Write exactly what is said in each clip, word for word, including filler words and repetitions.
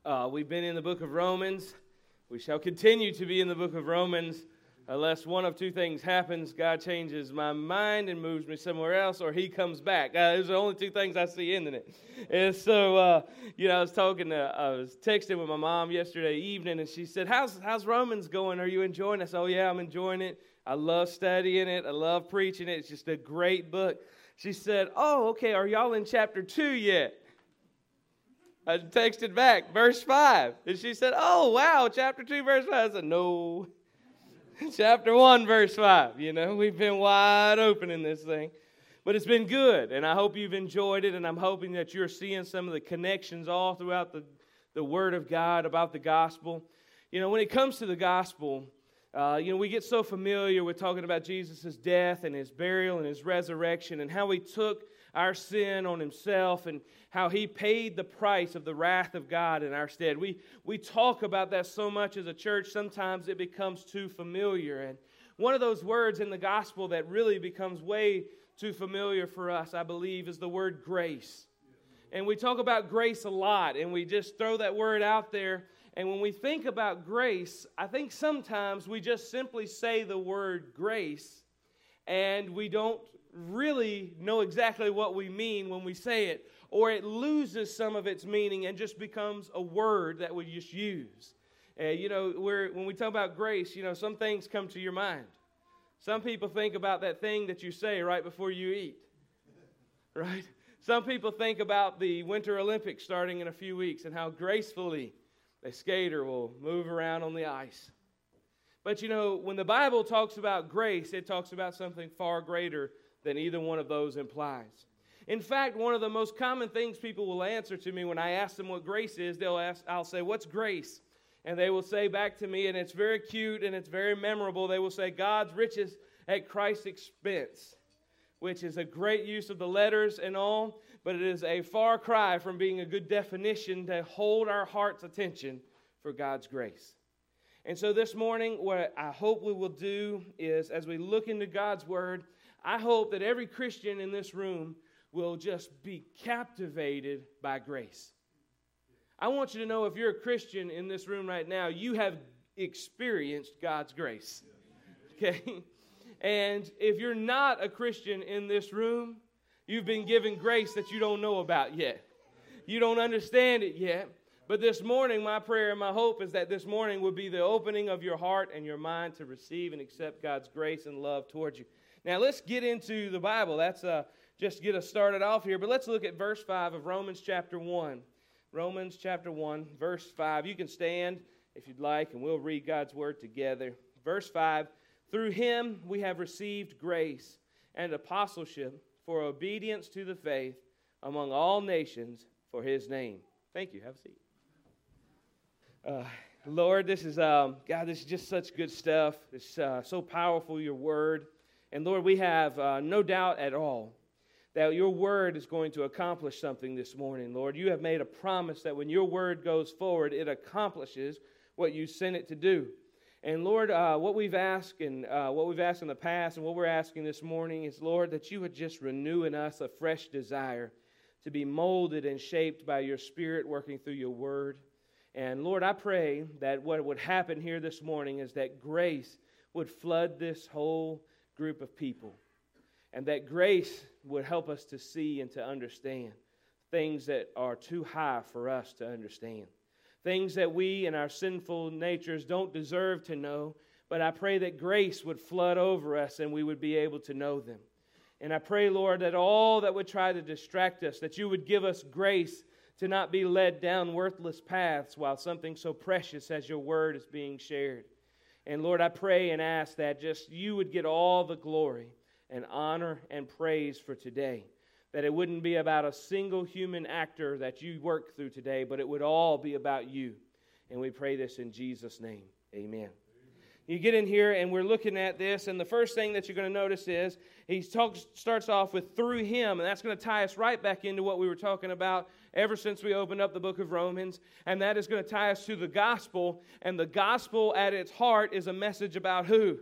Uh, we've been in the book of Romans. We shall continue to be in the book of Romans unless one of two things happens. God changes my mind and moves me somewhere else, or he comes back. Uh, those are the only two things I see in it. And so, uh, you know, I was talking to, I was texting with my mom yesterday evening, and she said, how's, how's Romans going? Are you enjoying it? I said, oh, yeah, I'm enjoying it. I love studying it. I love preaching it. It's just a great book. She said, oh, okay, are y'all in chapter two yet? I texted back, verse five. And she said, oh, wow, chapter two, verse five. I said, no, chapter one, verse five. You know, we've been wide open in this thing. But it's been good, and I hope you've enjoyed it, and I'm hoping that you're seeing some of the connections all throughout the, the Word of God about the gospel. You know, when it comes to the gospel, uh, you know, we get so familiar with talking about Jesus' death and His burial and His resurrection and how He took our sin on Himself and how He paid the price of the wrath of God in our stead. We we talk about that so much as a church, sometimes it becomes too familiar. And one of those words in the gospel that really becomes way too familiar for us, I believe, is the word grace. And we talk about grace a lot, and we just throw that word out there. And when we think about grace, I think sometimes we just simply say the word grace, and we don't really know exactly what we mean when we say it, or it loses some of its meaning and just becomes a word that we just use. Uh, you know, we're, when we talk about grace, you know, some things come to your mind. Some people think about that thing that you say right before you eat, right? Some people think about the Winter Olympics starting in a few weeks and how gracefully a skater will move around on the ice. But, you know, when the Bible talks about grace, it talks about something far greater than either one of those implies. In fact, one of the most common things people will answer to me when I ask them what grace is, they'll ask, I'll say, what's grace? And they will say back to me, and it's very cute and it's very memorable, they will say, God's riches at Christ's expense, which is a great use of the letters and all, but it is a far cry from being a good definition to hold our heart's attention for God's grace. And so this morning, what I hope we will do is, as we look into God's Word, I hope that every Christian in this room will just be captivated by grace. I want you to know if you're a Christian in this room right now, you have experienced God's grace. Okay? And if you're not a Christian in this room, you've been given grace that you don't know about yet. You don't understand it yet. But this morning, my prayer and my hope is that this morning will be the opening of your heart and your mind to receive and accept God's grace and love towards you. Now, let's get into the Bible. That's uh, just get us started off here. But let's look at verse five of Romans chapter one. Romans chapter one, verse five. You can stand if you'd like, and we'll read God's word together. Verse five, through Him we have received grace and apostleship for obedience to the faith among all nations for His name. Thank you. Have a seat. Uh, Lord, this is, um, God, this is just such good stuff. It's uh, so powerful, your word. And Lord, we have uh, no doubt at all that your word is going to accomplish something this morning, Lord. You have made a promise that when your word goes forward, it accomplishes what you sent it to do. And Lord, uh, what we've asked and uh, what we've asked in the past and what we're asking this morning is, Lord, that you would just renew in us a fresh desire to be molded and shaped by your Spirit working through your word. And Lord, I pray that what would happen here this morning is that grace would flood this whole group of people. And that grace would help us to see and to understand things that are too high for us to understand. Things that we in our sinful natures don't deserve to know, but I pray that grace would flood over us and we would be able to know them. And I pray, Lord, that all that would try to distract us, that you would give us grace to not be led down worthless paths while something so precious as your word is being shared. And Lord, I pray and ask that just you would get all the glory and honor and praise for today. That it wouldn't be about a single human actor that you work through today, but it would all be about you. And we pray this in Jesus' name. Amen. You get in here and we're looking at this, and the first thing that you're going to notice is he talks, starts off with through him, and that's going to tie us right back into what we were talking about ever since we opened up the book of Romans, and that is going to tie us to the gospel, and the gospel at its heart is a message about who?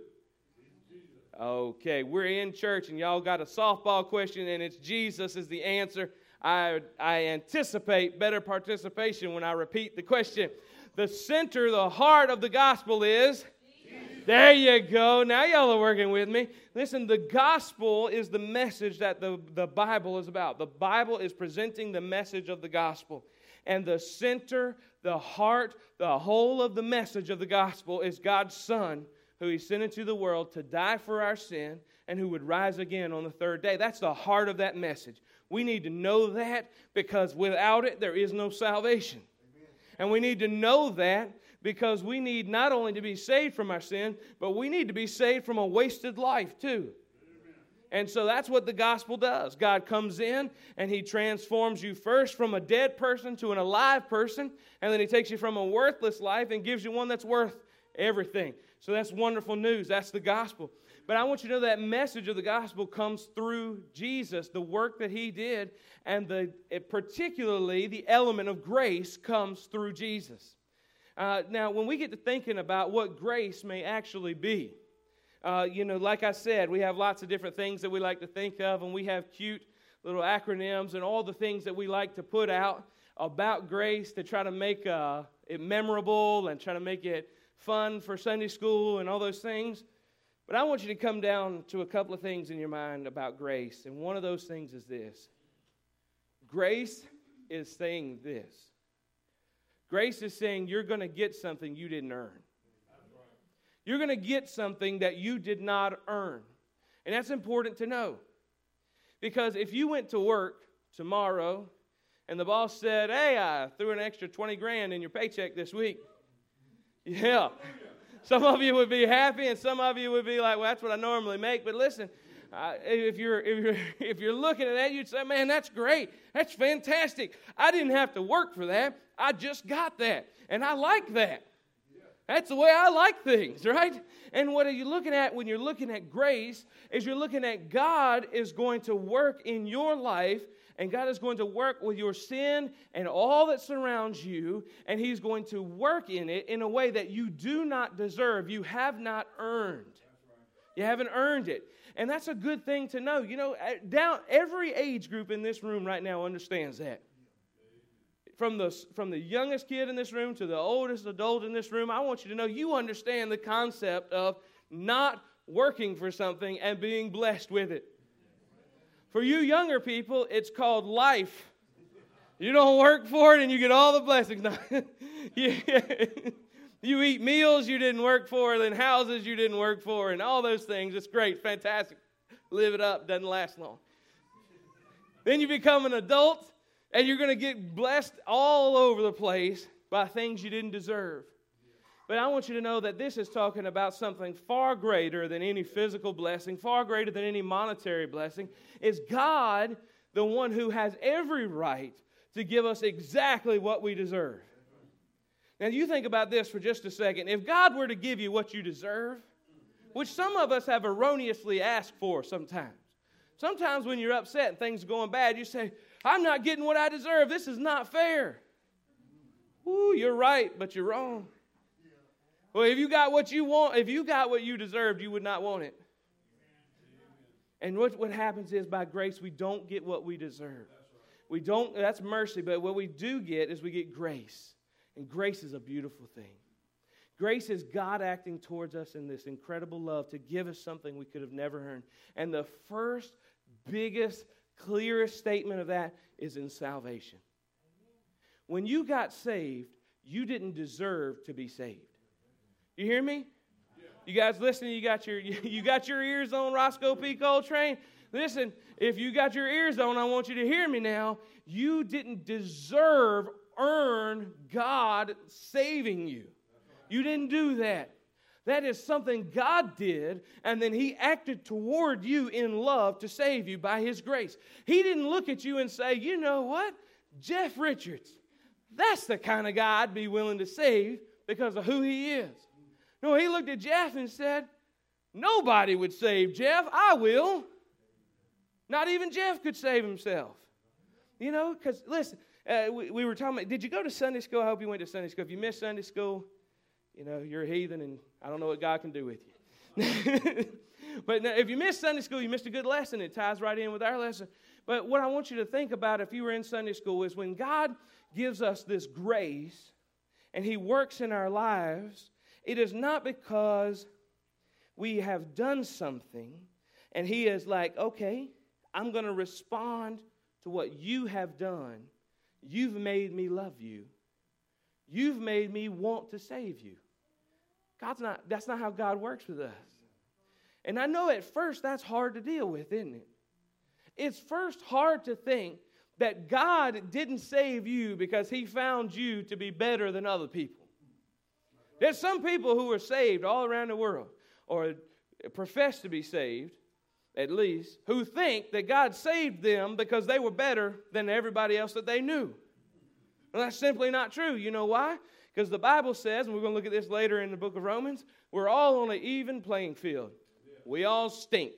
Okay, we're in church, and y'all got a softball question, and it's Jesus is the answer. I, I anticipate better participation when I repeat the question. The center, the heart of the gospel is? There you go. Now y'all are working with me. Listen, the gospel is the message that the, the Bible is about. The Bible is presenting the message of the gospel. And the center, the heart, the whole of the message of the gospel is God's Son, who He sent into the world to die for our sin and who would rise again on the third day. That's the heart of that message. We need to know that, because without it, there is no salvation. Amen. And we need to know that because we need not only to be saved from our sin, but we need to be saved from a wasted life too. And so that's what the gospel does. God comes in and He transforms you first from a dead person to an alive person. And then He takes you from a worthless life and gives you one that's worth everything. So that's wonderful news. That's the gospel. But I want you to know that message of the gospel comes through Jesus, the work that He did. And the it, particularly the element of grace comes through Jesus. Uh, now, when we get to thinking about what grace may actually be, Uh, you know, like I said, we have lots of different things that we like to think of, and we have cute little acronyms and all the things that we like to put out about grace to try to make uh, it memorable and try to make it fun for Sunday school and all those things. But I want you to come down to a couple of things in your mind about grace, and one of those things is this. Grace is saying this. Grace is saying you're going to get something you didn't earn. You're going to get something that you did not earn. And that's important to know. Because if you went to work tomorrow and the boss said, hey, I threw an extra twenty grand in your paycheck this week. Yeah. Some of you would be happy and some of you would be like, well, that's what I normally make. But listen, uh, if you're if you're if you're looking at that, you'd say, man, that's great. That's fantastic. I didn't have to work for that. I just got that. And I like that. That's the way I like things, right? And what are you looking at when you're looking at grace is you're looking at God is going to work in your life, and God is going to work with your sin and all that surrounds you, and He's going to work in it in a way that you do not deserve. You have not earned. You haven't earned it. And that's a good thing to know. You know, down every age group in this room right now understands that. From the, from the youngest kid in this room to the oldest adult in this room, I want you to know you understand the concept of not working for something and being blessed with it. For you younger people, it's called life. You don't work for it and you get all the blessings. you, you eat meals you didn't work for, then houses you didn't work for, and all those things. It's great, fantastic. Live it up, doesn't last long. Then you become an adult, and you're going to get blessed all over the place by things you didn't deserve. But I want you to know that this is talking about something far greater than any physical blessing, far greater than any monetary blessing. Is God the one who has every right to give us exactly what we deserve? Now, you think about this for just a second. If God were to give you what you deserve, which some of us have erroneously asked for sometimes. Sometimes when you're upset and things are going bad, you say, I'm not getting what I deserve. This is not fair. Ooh, you're right, but you're wrong. Well, if you got what you want, if you got what you deserved, you would not want it. And what, what happens is by grace, we don't get what we deserve. We don't, that's mercy, but what we do get is we get grace. And grace is a beautiful thing. Grace is God acting towards us in this incredible love to give us something we could have never earned. And the first, biggest, clearest statement of that is in salvation. When you got saved, you didn't deserve to be saved. You hear me? You guys listening? You got your you got your ears on, Roscoe P. Coltrane? Listen, if you got your ears on, I want you to hear me now. You didn't deserve, earn God saving you. You didn't do that. That is something God did, and then He acted toward you in love to save you by His grace. He didn't look at you and say, you know what? Jeff Richards, that's the kind of guy I'd be willing to save because of who he is. No, He looked at Jeff and said, nobody would save Jeff. I will. Not even Jeff could save himself. You know, because, listen, uh, we, we were talking about, did you go to Sunday school? I hope you went to Sunday school. If you missed Sunday school, you know, you're a heathen, and I don't know what God can do with you. But now, if you missed Sunday school, you missed a good lesson. It ties right in with our lesson. But what I want you to think about if you were in Sunday school is when God gives us this grace and He works in our lives, it is not because we have done something and He is like, okay, I'm going to respond to what you have done. You've made me love you. You've made me want to save you. God's not, that's not how God works with us. And I know at first that's hard to deal with, isn't it? It's first hard to think that God didn't save you because He found you to be better than other people. There's some people who are saved all around the world, or profess to be saved, at least, who think that God saved them because they were better than everybody else that they knew. Well, that's simply not true. You know why? Because the Bible says, and we're going to look at this later in the book of Romans, we're all on an even playing field. We all stink.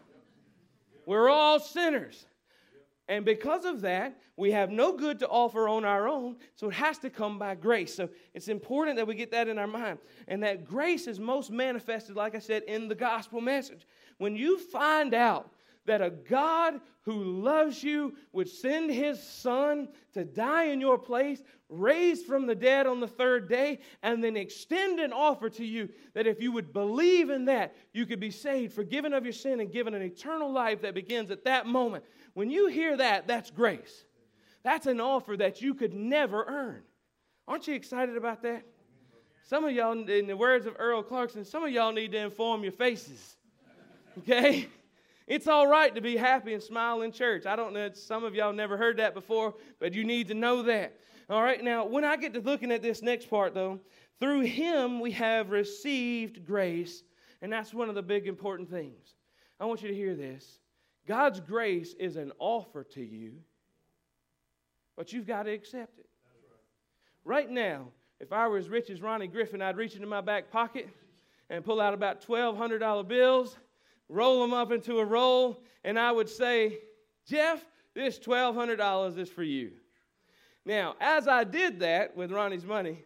We're all sinners. And because of that, we have no good to offer on our own, so it has to come by grace. So it's important that we get that in our mind. And that grace is most manifested, like I said, in the gospel message. When you find out that a God who loves you would send His Son to die in your place, raised from the dead on the third day, and then extend an offer to you that if you would believe in that, you could be saved, forgiven of your sin, and given an eternal life that begins at that moment. When you hear that, that's grace. That's an offer that you could never earn. Aren't you excited about that? Some of y'all, in the words of Earl Clarkson, some of y'all need to inform your faces. Okay? It's all right to be happy and smile in church. I don't know, some of y'all never heard that before, but you need to know that. All right, now, when I get to looking at this next part, though, through Him we have received grace, and that's one of the big important things. I want you to hear this. God's grace is an offer to you, but you've got to accept it. Right now, if I were as rich as Ronnie Griffin, I'd reach into my back pocket and pull out about twelve hundred dollar bills, roll them up into a roll, and I would say, Jeff, this twelve hundred dollars is for you. Now, as I did that with Ronnie's money,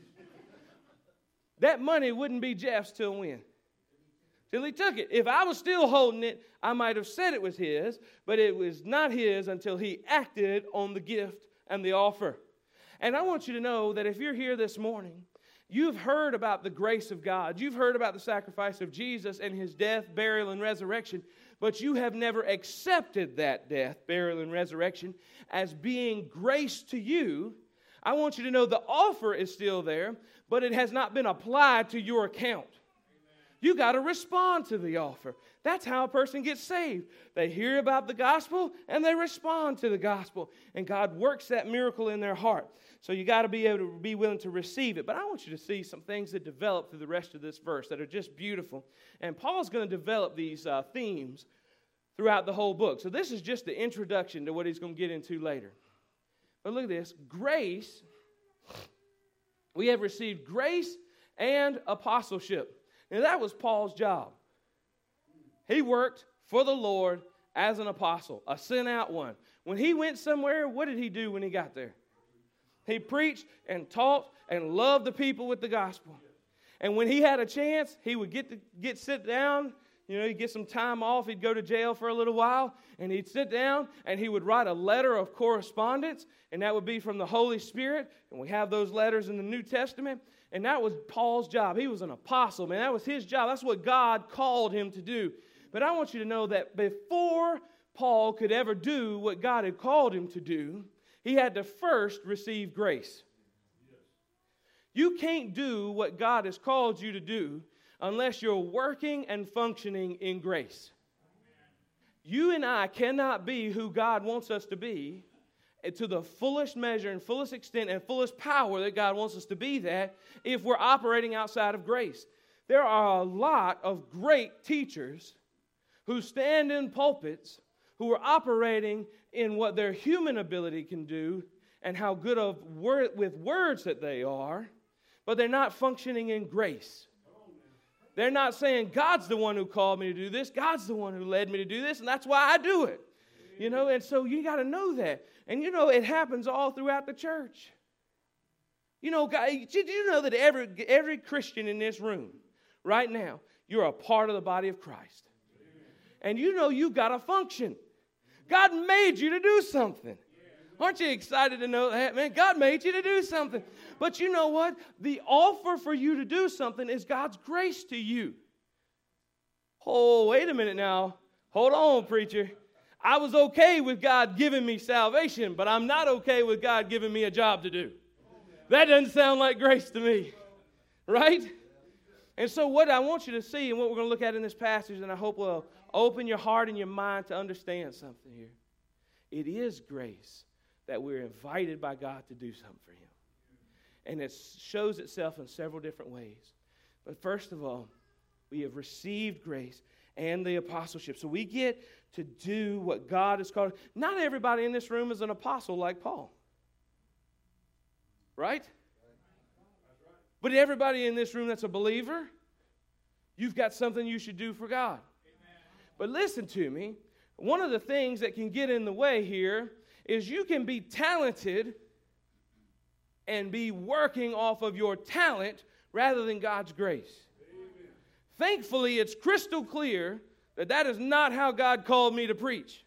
that money wouldn't be Jeff's till when? Till he took it. If I was still holding it, I might have said it was his, but it was not his until he acted on the gift and the offer. And I want you to know that if you're here this morning, you've heard about the grace of God. You've heard about the sacrifice of Jesus and His death, burial, and resurrection, but you have never accepted that death, burial, and resurrection as being grace to you. I want you to know the offer is still there, but it has not been applied to your account. You got to respond to the offer. That's how a person gets saved. They hear about the gospel and they respond to the gospel. And God works that miracle in their heart. So you got to be able to be willing to receive it. But I want you to see some things that develop through the rest of this verse that are just beautiful. And Paul's going to develop these uh, themes throughout the whole book. So this is just the introduction to what he's going to get into later. But look at this. Grace, we have received grace and apostleship. Now, that was Paul's job. He worked for the Lord as an apostle, a sent out one. When he went somewhere, what did he do when he got there? He preached and taught and loved the people with the gospel. And when he had a chance, he would get to get sit down. You know, he'd get some time off. He'd go to jail for a little while, and he'd sit down, and he would write a letter of correspondence, and that would be from the Holy Spirit. And we have those letters in the New Testament. And that was Paul's job. He was an apostle, man. That was his job. That's what God called him to do. But I want you to know that before Paul could ever do what God had called him to do, he had to first receive grace. You can't do what God has called you to do unless you're working and functioning in grace. You and I cannot be who God wants us to be to the fullest measure and fullest extent and fullest power that God wants us to be that if we're operating outside of grace. There are a lot of great teachers who stand in pulpits who are operating in what their human ability can do and how good of word, with words that they are, but they're not functioning in grace. They're not saying, God's the one who called me to do this. God's the one who led me to do this, and that's why I do it. You know, and so you got to know that. And you know, it happens all throughout the church. You know, God, did you know that every, every Christian in this room right now, you're a part of the body of Christ? And you know you've got to function. God made you to do something. Aren't you excited to know that, man? God made you to do something. But you know what? The offer for you to do something is God's grace to you. Oh, wait a minute now. Hold on, preacher. I was okay with God giving me salvation, but I'm not okay with God giving me a job to do. That doesn't sound like grace to me, right? And so what I want you to see and what we're going to look at in this passage, and I hope will open your heart and your mind to understand something here. It is grace that we're invited by God to do something for Him. And it shows itself in several different ways. But first of all, we have received grace and the apostleship. So we get to do what God has called. Not everybody in this room is an apostle like Paul. Right? But everybody in this room that's a believer, you've got something you should do for God. But listen to me. One of the things that can get in the way here is you can be talented and be working off of your talent rather than God's grace. Amen. Thankfully, it's crystal clear that that is not how God called me to preach.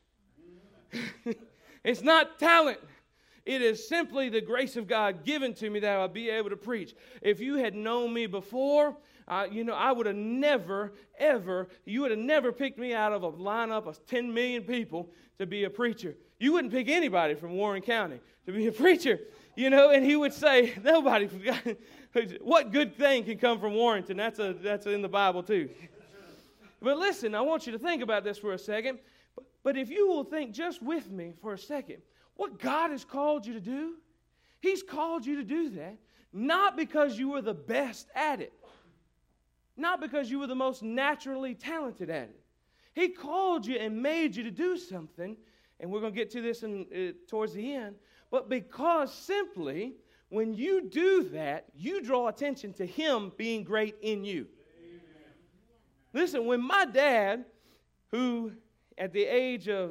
It's not talent. It is simply the grace of God given to me that I'll be able to preach. If you had known me before, uh, you know, I would have never, ever, you would have never picked me out of a lineup of ten million people to be a preacher. You wouldn't pick anybody from Warren County to be a preacher, you know, and he would say, nobody, what good thing can come from Warrenton? That's a, that's in the Bible too. But listen, I want you to think about this for a second. But, but if you will think just with me for a second, what God has called you to do, He's called you to do that, not because you were the best at it, not because you were the most naturally talented at it. He called you and made you to do something, and we're going to get to this in, uh, towards the end, but because simply when you do that, you draw attention to Him being great in you. Amen. Listen, when my dad, who at the age of,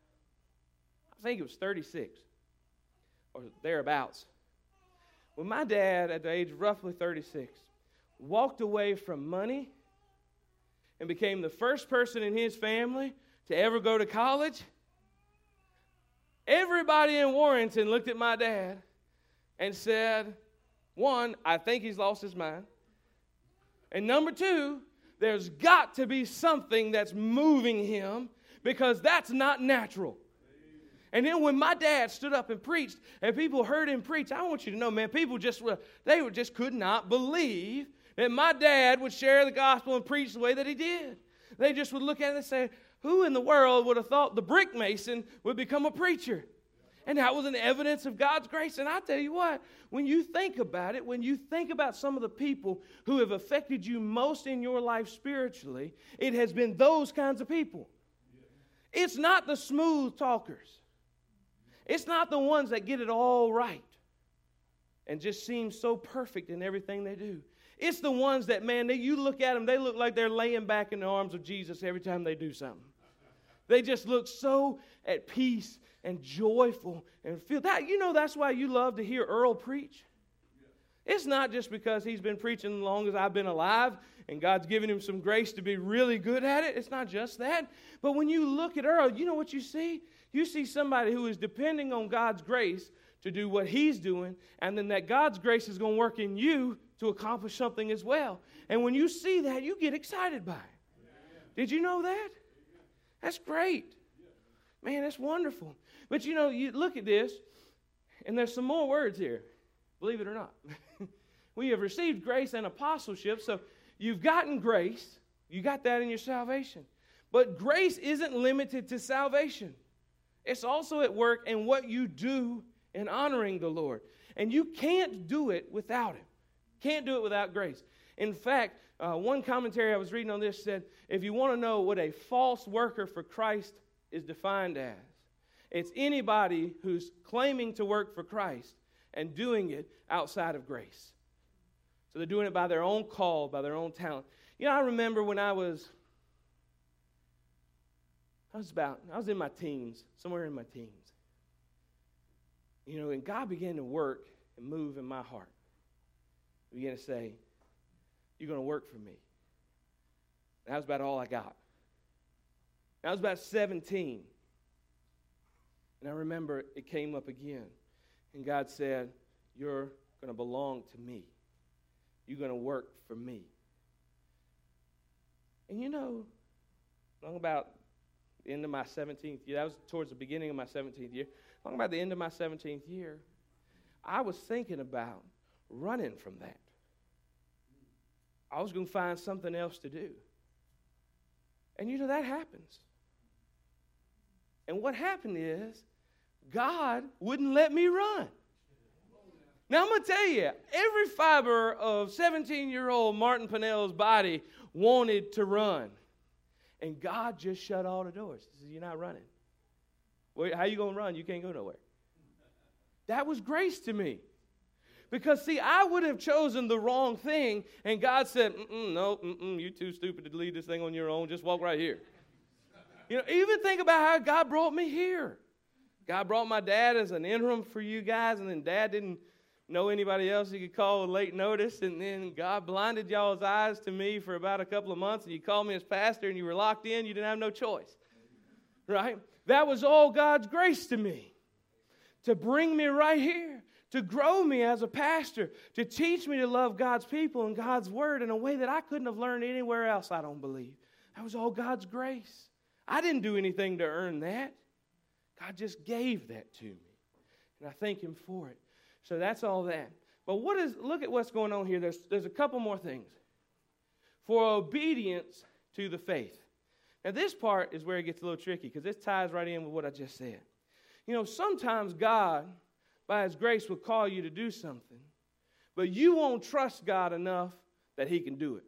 I think it was thirty-six or thereabouts, when my dad at the age of roughly thirty-six walked away from money and became the first person in his family to ever go to college, everybody in Warrenton looked at my dad and said, one, I think he's lost his mind. And number two, there's got to be something that's moving him because that's not natural. And then when my dad stood up and preached and people heard him preach, I want you to know, man, people just, they just could not believe that my dad would share the gospel and preach the way that he did. They just would look at it and say, who in the world would have thought the brick mason would become a preacher? And that was an evidence of God's grace. And I tell you what, when you think about it, when you think about some of the people who have affected you most in your life spiritually, it has been those kinds of people. It's not the smooth talkers. It's not the ones that get it all right and just seem so perfect in everything they do. It's the ones that, man, they, you look at them, they look like they're laying back in the arms of Jesus every time they do something. They just look so at peace and joyful and feel that. You know, that's why you love to hear Earl preach. It's not just because he's been preaching as long as I've been alive and God's given him some grace to be really good at it. It's not just that. But when you look at Earl, you know what you see? You see somebody who is depending on God's grace to do what he's doing, and then that God's grace is going to work in you to accomplish something as well. And when you see that, you get excited by it. Did you know that? That's great. Man, that's wonderful. But you know, you look at this, and there's some more words here, believe it or not. We have received grace and apostleship, so you've gotten grace. You got that in your salvation. But grace isn't limited to salvation. It's also at work in what you do in honoring the Lord. And you can't do it without Him. Can't do it without grace. In fact, uh, one commentary I was reading on this said, if you want to know what a false worker for Christ is defined as, it's anybody who's claiming to work for Christ and doing it outside of grace. So they're doing it by their own call, by their own talent. You know, I remember when I was, I was about, I was in my teens, somewhere in my teens. You know, and God began to work and move in my heart. He began to say, you're going to work for me. And that was about all I got. I was about seventeen. And I remember it came up again. And God said, you're going to belong to me. You're going to work for me. And you know, long about the end of my seventeenth year, that was towards the beginning of my seventeenth year, long about the end of my seventeenth year, I was thinking about running from that. I was going to find something else to do. And you know, that happens. And what happened is, God wouldn't let me run. Now, I'm going to tell you, every fiber of seventeen-year-old Martin Pinnell's body wanted to run. And God just shut all the doors. He said, you're not running. Well, how you going to run? You can't go nowhere. That was grace to me. Because, see, I would have chosen the wrong thing, and God said, mm-mm, no, mm-mm, you're too stupid to lead this thing on your own. Just walk right here. You know, even think about how God brought me here. God brought my dad as an interim for you guys, and then Dad didn't know anybody else he could call with late notice, and then God blinded y'all's eyes to me for about a couple of months, and you called me as pastor, and you were locked in. You didn't have no choice, right? That was all God's grace to me, to bring me right here, to grow me as a pastor, to teach me to love God's people and God's word in a way that I couldn't have learned anywhere else, I don't believe. That was all God's grace. I didn't do anything to earn that. God just gave that to me, and I thank Him for it. So that's all that. But what is? Look at what's going on here. There's, there's a couple more things. For obedience to the faith. Now, this part is where it gets a little tricky because this ties right in with what I just said. You know, sometimes God, by His grace, will call you to do something, but you won't trust God enough that He can do it.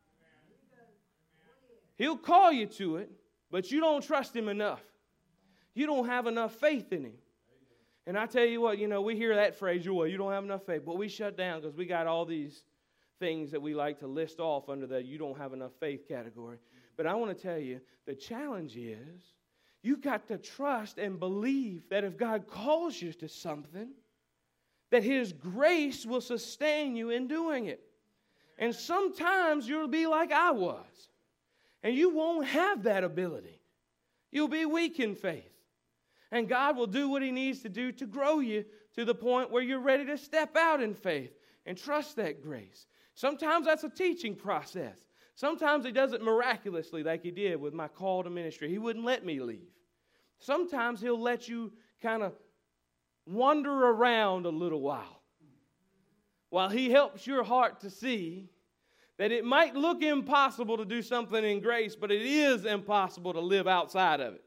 He'll call you to it, but you don't trust Him enough. You don't have enough faith in Him. And I tell you what, you know, we hear that phrase, well, you don't have enough faith. But we shut down because we got all these things that we like to list off under the you don't have enough faith category. But I want to tell you, the challenge is you've got to trust and believe that if God calls you to something, that His grace will sustain you in doing it. And sometimes you'll be like I was. And you won't have that ability. You'll be weak in faith. And God will do what He needs to do to grow you to the point where you're ready to step out in faith and trust that grace. Sometimes that's a teaching process. Sometimes He does it miraculously like He did with my call to ministry. He wouldn't let me leave. Sometimes He'll let you kind of wander around a little while while He helps your heart to see that it might look impossible to do something in grace, but it is impossible to live outside of it.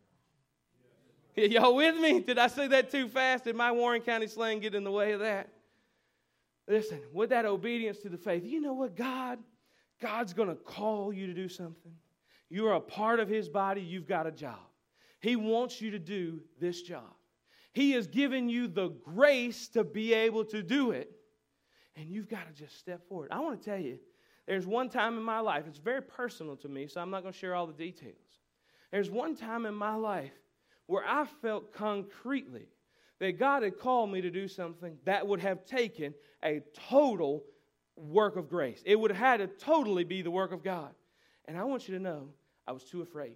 Y'all with me? Did I say that too fast? Did my Warren County slang get in the way of that? Listen, with that obedience to the faith, you know what? God, God's going to call you to do something. You are a part of His body. You've got a job. He wants you to do this job. He has given you the grace to be able to do it, and you've got to just step forward. I want to tell you, there's one time in my life, it's very personal to me, so I'm not going to share all the details. There's one time in my life where I felt concretely that God had called me to do something that would have taken a total work of grace. It would have had to totally be the work of God. And I want you to know, I was too afraid.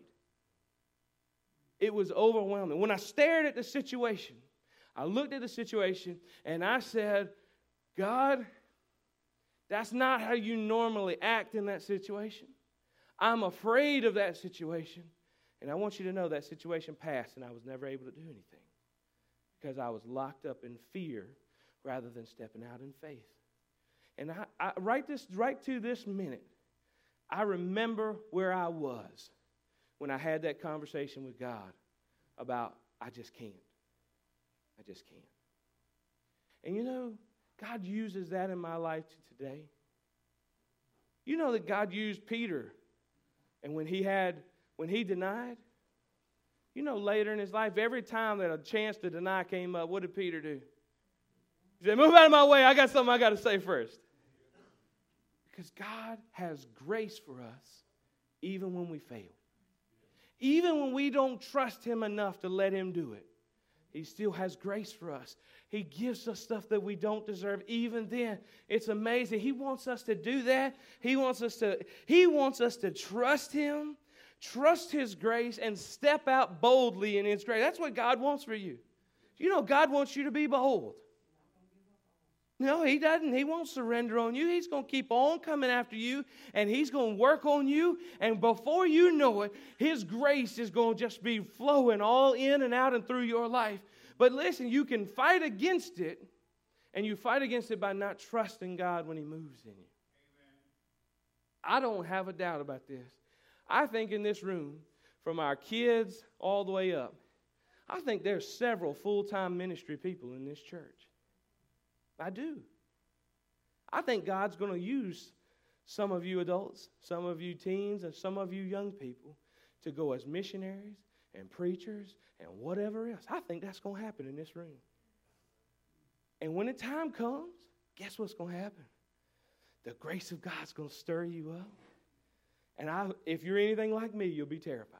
It was overwhelming. When I stared at the situation, I looked at the situation and I said, God, that's not how you normally act in that situation. I'm afraid of that situation. And I want you to know that situation passed and I was never able to do anything because I was locked up in fear rather than stepping out in faith. And I, I right this right to this minute, I remember where I was when I had that conversation with God about I just can't. I just can't. And you know, God uses that in my life to today. You know that God used Peter, and when he had When he denied, you know, later in his life, every time that a chance to deny came up, what did Peter do? He said, move out of my way. I got something I got to say first. Because God has grace for us even when we fail. Even when we don't trust Him enough to let Him do it, He still has grace for us. He gives us stuff that we don't deserve. Even then, it's amazing. He wants us to do that. He wants us to, He wants us to trust Him, Trust His grace and step out boldly in His grace. That's what God wants for you. You know, God wants you to be bold. No, He doesn't. He won't surrender on you. He's going to keep on coming after you, and He's going to work on you. And before you know it, His grace is going to just be flowing all in and out and through your life. But listen, you can fight against it, and you fight against it by not trusting God when He moves in you. I don't have a doubt about this. I think in this room, from our kids all the way up, I think there's several full-time ministry people in this church. I do. I think God's going to use some of you adults, some of you teens, and some of you young people to go as missionaries and preachers and whatever else. I think that's going to happen in this room. And when the time comes, guess what's going to happen? The grace of God's going to stir you up. And I, if you're anything like me, you'll be terrified.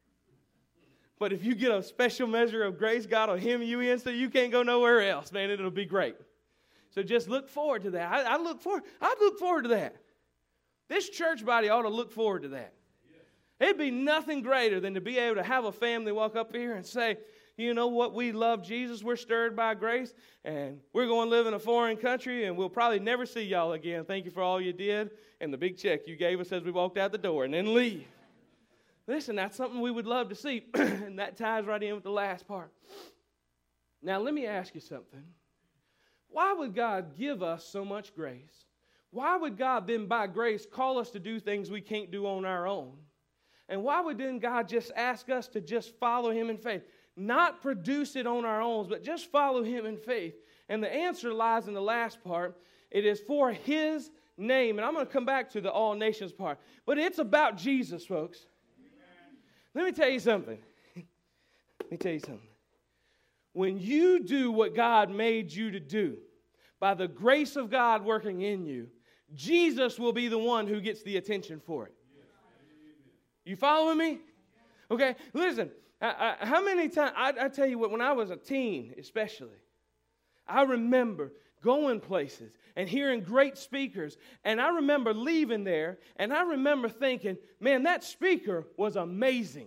But if you get a special measure of grace, God will hem you in so you can't go nowhere else, man. It'll be great. So just look forward to that. I, I look forward. I look forward to that. This church body ought to look forward to that. It'd be nothing greater than to be able to have a family walk up here and say, you know what, we love Jesus, we're stirred by grace, and we're going to live in a foreign country, and we'll probably never see y'all again. Thank you for all you did, and the big check you gave us as we walked out the door, and then leave. Listen, that's something we would love to see, and that ties right in with the last part. Now, let me ask you something. Why would God give us so much grace? Why would God then, by grace, call us to do things we can't do on our own? And why would then God just ask us to just follow Him in faith? Not produce it on our own, but just follow Him in faith. And the answer lies in the last part. It is for His name. And I'm going to come back to the all nations part. But it's about Jesus, folks. Amen. Let me tell you something. Let me tell you something. When you do what God made you to do, by the grace of God working in you, Jesus will be the one who gets the attention for it. You following me? Okay, listen. I, I, how many times, I, I tell you what, when I was a teen especially, I remember going places and hearing great speakers, and I remember leaving there, and I remember thinking, man, that speaker was amazing.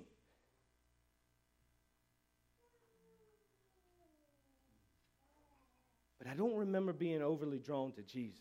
But I don't remember being overly drawn to Jesus.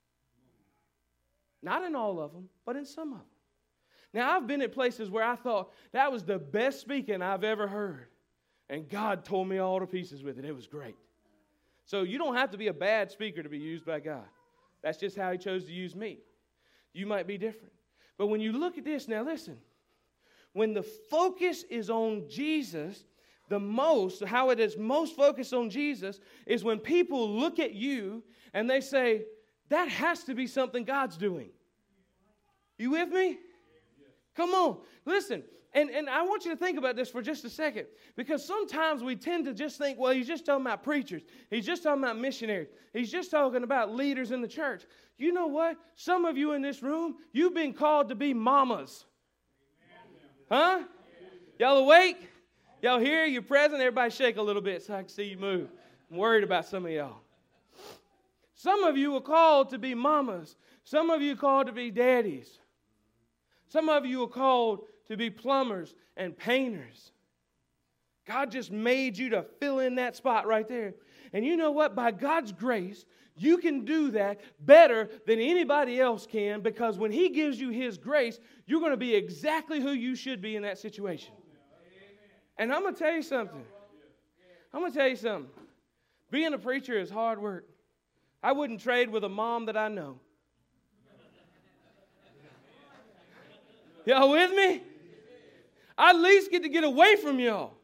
Not in all of them, but in some of them. Now, I've been at places where I thought that was the best speaking I've ever heard. And God told me all to pieces with it. It was great. So you don't have to be a bad speaker to be used by God. That's just how He chose to use me. You might be different. But when you look at this, now listen. When the focus is on Jesus, the most, how it is most focused on Jesus, is when people look at you and they say, that has to be something God's doing. You with me? Come on, listen, and, and I want you to think about this for just a second, because sometimes we tend to just think, well, he's just talking about preachers. He's just talking about missionaries. He's just talking about leaders in the church. You know what? Some of you in this room, you've been called to be mamas. Huh? Y'all awake? Y'all here? You're present? Everybody shake a little bit so I can see you move. I'm worried about some of y'all. Some of you are called to be mamas. Some of you are called to be daddies. Some of you are called to be plumbers and painters. God just made you to fill in that spot right there. And you know what? By God's grace, you can do that better than anybody else can, because when He gives you His grace, you're going to be exactly who you should be in that situation. And I'm going to tell you something. I'm going to tell you something. Being a preacher is hard work. I wouldn't trade with a mom that I know. Y'all with me? I at least get to get away from y'all.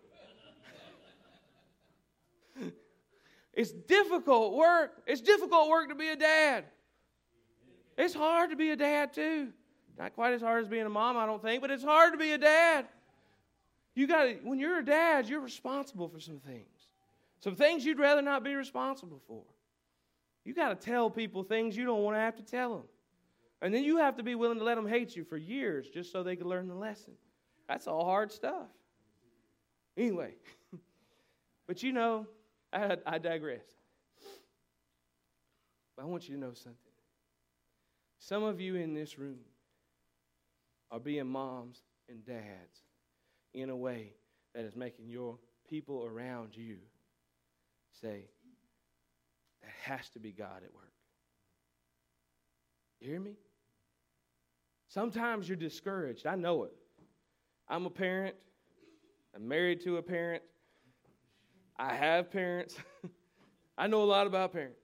It's difficult work. It's difficult work to be a dad. It's hard to be a dad too. Not quite as hard as being a mom, I don't think, but it's hard to be a dad. You got to, when you're a dad, you're responsible for some things. Some things you'd rather not be responsible for. You got to tell people things you don't want to have to tell them. And then you have to be willing to let them hate you for years just so they can learn the lesson. That's all hard stuff. Anyway, but you know, I, I digress. But I want you to know something. Some of you in this room are being moms and dads in a way that is making your people around you say, that has to be God at work. You hear me? Sometimes you're discouraged. I know it. I'm a parent. I'm married to a parent. I have parents. I know a lot about parents.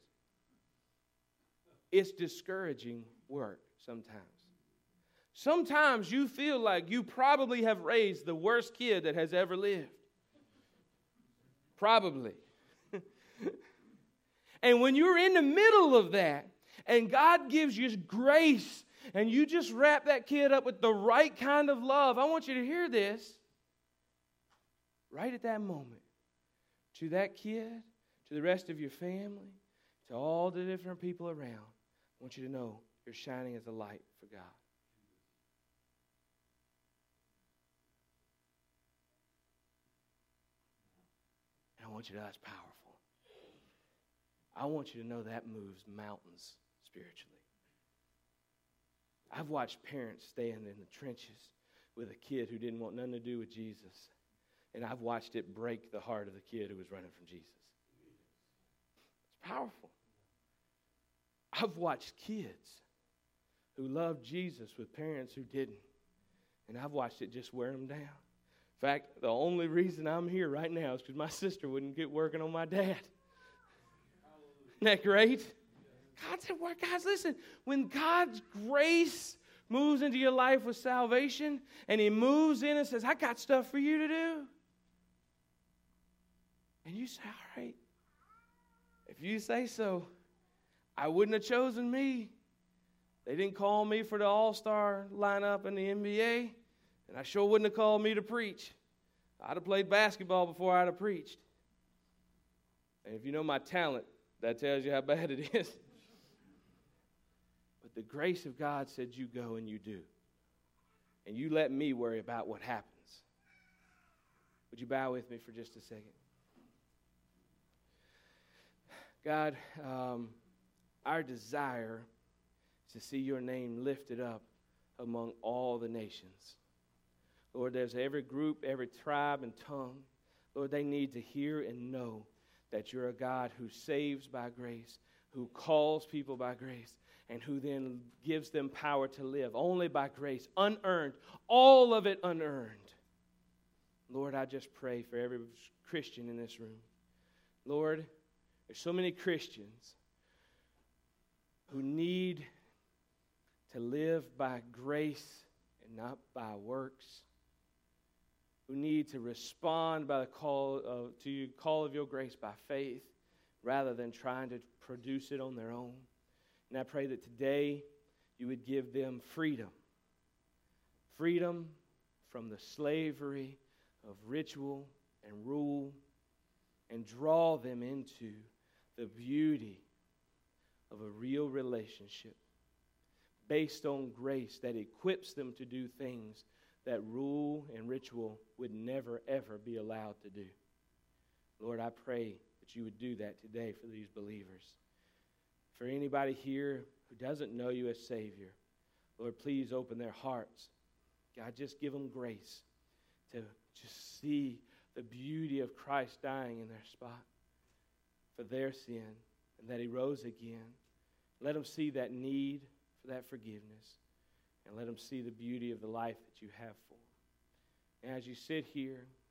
It's discouraging work sometimes. Sometimes you feel like you probably have raised the worst kid that has ever lived. Probably. And when you're in the middle of that, and God gives you grace, and you just wrap that kid up with the right kind of love, I want you to hear this. Right at that moment, to that kid, to the rest of your family, to all the different people around, I want you to know you're shining as a light for God. And I want you to know that's powerful. I want you to know that moves mountains spiritually. I've watched parents stand in the trenches with a kid who didn't want nothing to do with Jesus. And I've watched it break the heart of the kid who was running from Jesus. It's powerful. I've watched kids who loved Jesus with parents who didn't. And I've watched it just wear them down. In fact, the only reason I'm here right now is because my sister wouldn't get working on my dad. Isn't that great? God said, well, guys, listen, when God's grace moves into your life with salvation, and He moves in and says, I got stuff for you to do. And you say, all right, if you say so, I wouldn't have chosen me. They didn't call me for the all-star lineup in the N B A, and I sure wouldn't have called me to preach. I'd have played basketball before I'd have preached. And if you know my talent, that tells you how bad it is. But the grace of God said you go and you do. And you let me worry about what happens. Would you bow with me for just a second? God, um, our desire is to see your name lifted up among all the nations. Lord, there's every group, every tribe and tongue. Lord, they need to hear and know that you're a God who saves by grace, who calls people by grace, and who then gives them power to live only by grace, unearned, all of it unearned. Lord, I just pray for every Christian in this room. Lord, there's so many Christians who need to live by grace and not by works, who need to respond by the call of, to the call of your grace by faith rather than trying to produce it on their own. And I pray that today you would give them freedom. Freedom from the slavery of ritual and rule, and draw them into the beauty of a real relationship based on grace that equips them to do things that rule and ritual would never, ever be allowed to do. Lord, I pray that you would do that today for these believers. For anybody here who doesn't know you as Savior, Lord, please open their hearts. God, just give them grace to just see the beauty of Christ dying in their spot for their sin, and that He rose again. Let them see that need for that forgiveness, and let them see the beauty of the life that you have for them. And as you sit here,